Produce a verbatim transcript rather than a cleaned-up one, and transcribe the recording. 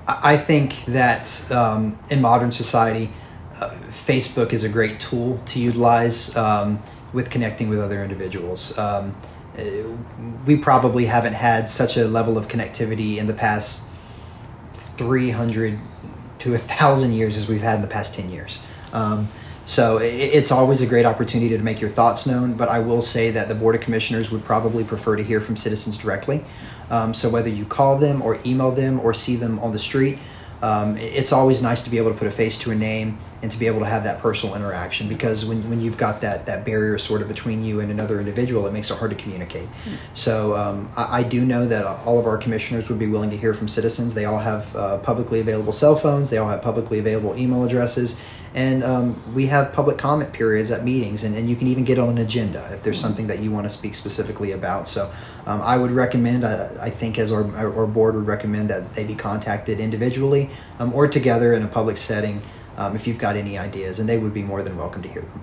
I I think that um, in modern society, uh, Facebook is a great tool to utilize um, with connecting with other individuals. Um, uh, we probably haven't had such a level of connectivity in the past three hundred to one thousand years as we've had in the past ten years. Um, so it, it's always a great opportunity to make your thoughts known, but I will say that the Board of Commissioners would probably prefer to hear from citizens directly. Um, so whether you call them or email them or see them on the street, um, it's always nice to be able to put a face to a name and to be able to have that personal interaction, because when, when you've got that, that barrier sort of between you and another individual, it makes it hard to communicate. Mm-hmm. So um, I, I do know that all of our commissioners would be willing to hear from citizens. They all have uh, publicly available cell phones. They all have publicly available email addresses. And um, we have public comment periods at meetings, and, and you can even get on an agenda if there's something that you want to speak specifically about. So um, I would recommend, I, I think as our, our board would recommend, that they be contacted individually um, or together in a public setting um, if you've got any ideas, and they would be more than welcome to hear them.